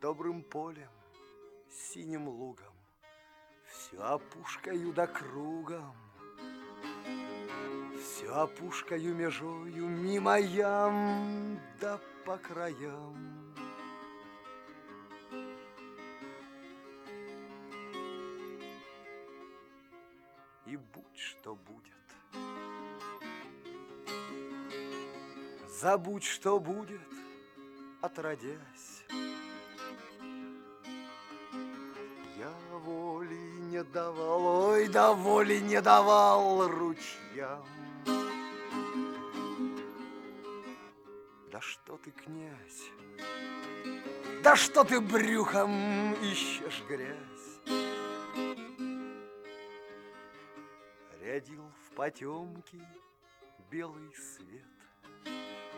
добрым полем, синим лугом, всю опушкою да кругом, всю опушкою межою, мимо ям да по краям. И будь что будет, забудь, что будет, отродясь. Я воли не давал, ой, да воли не давал ручьям. Да что ты, князь, да что ты брюхом ищешь грязь? Рядил в потемке белый свет,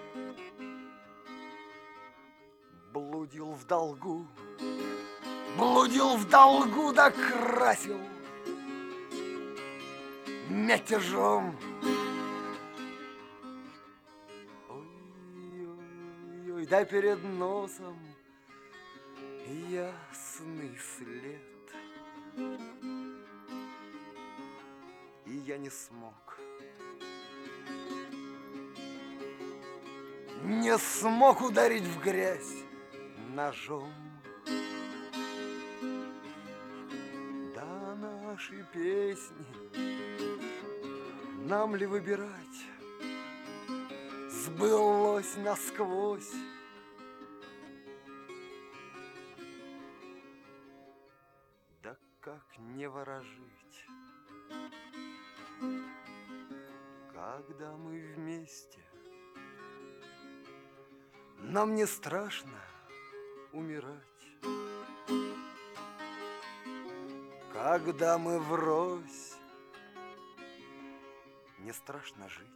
блудил в долгу, да красил мятежом. Ой-ой-ой, да перед носом ясный след. И я не смог ударить в грязь ножом. Да наши песни нам ли выбирать? Сбылось насквозь. Да как не ворожить, когда мы вместе? Нам не страшно умирать, когда мы врозь, не страшно жить.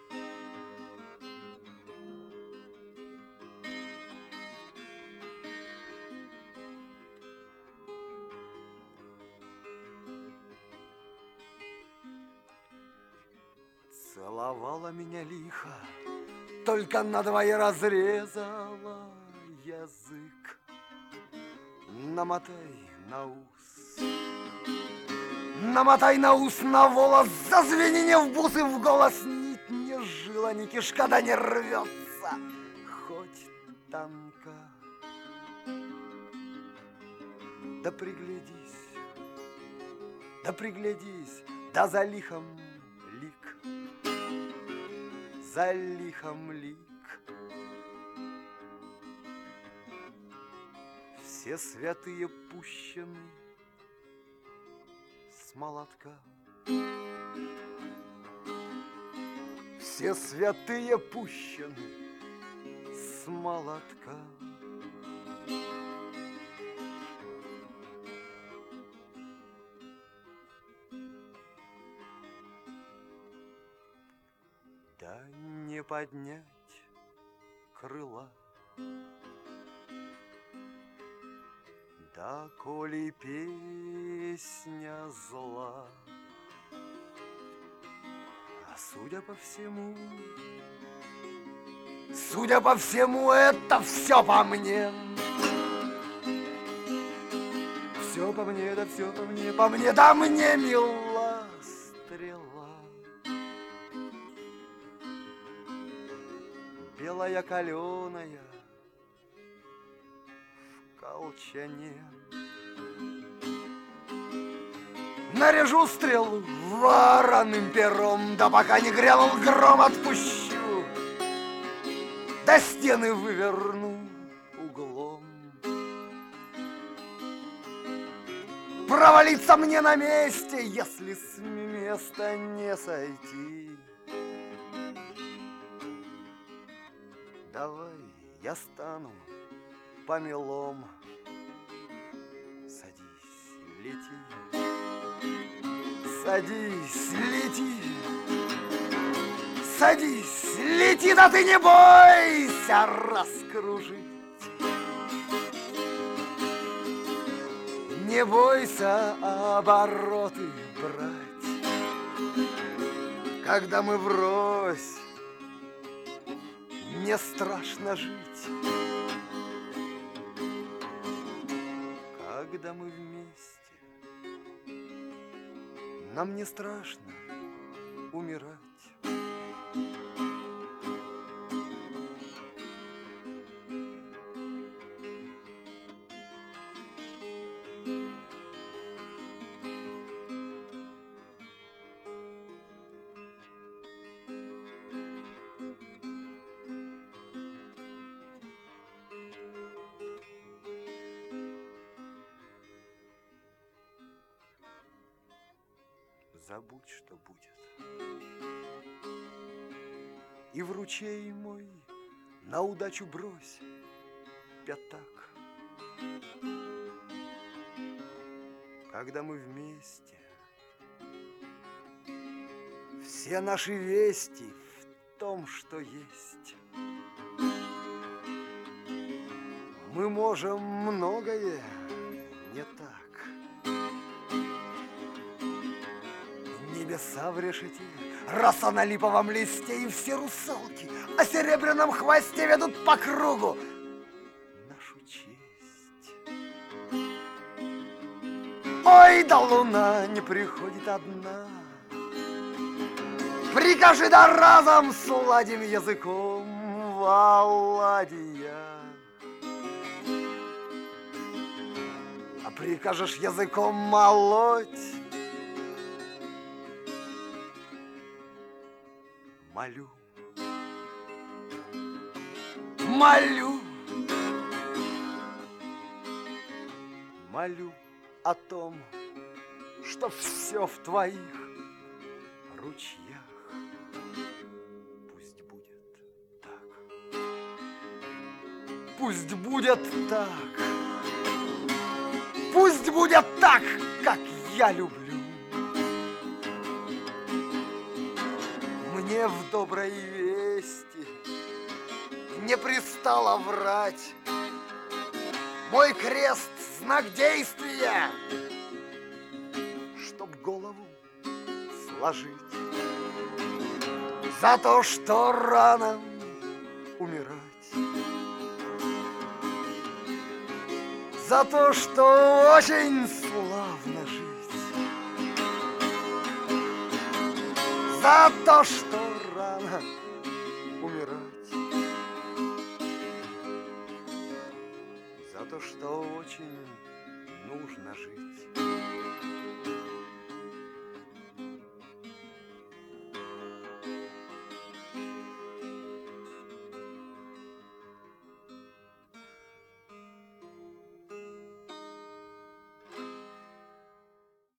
Целовала меня лихо, только надвое разрезала язык. Намотай на ус, намотай на ус, на волос, зазвени не в бусы, в голос, нить не жила, ни кишка, да не рвется, хоть тонка. Да приглядись, да за лихом лик, за лихом лик. Все святые пущены с молотка, все святые пущены с молотка. Да не поднять крыла, да коли песня зла, а судя по всему, это все по мне. Все по мне, да все по мне, да мне мила стрела. Белая каленая в колчане. Нарежу стрелу вороным пером, да пока не грянул гром, отпущу, да стены выверну углом. Провалиться мне на месте, если с места не сойти. Давай я стану помелом. Садись, лети, садись, лети, садись, лети, да ты не бойся раскружить. Не бойся обороты брать, когда мы врозь, не страшно жить. когда мы вместе. Нам не страшно умирать. Забудь, что будет, и в ручей мой на удачу брось пятак. Когда мы вместе, все наши вести в том, что есть. Мы можем многое не так. Небеса в решете, роса на липовом листе, и все русалки о серебряном хвосте ведут по кругу нашу честь. Ой, да луна не приходит одна. Прикажи, да разом сладим языком в оладьях. А прикажешь языком молоть, молю, молю, молю о том, что все в твоих ручьях. Пусть будет так. Пусть будет так. Пусть будет так, как я люблю. Мне в доброй вести не пристало врать. Мой крест — знак действия, чтоб голову сложить. За то, что рано умирать. За то, что очень славно жить. За то, что рано умирать. За то, что очень нужно жить.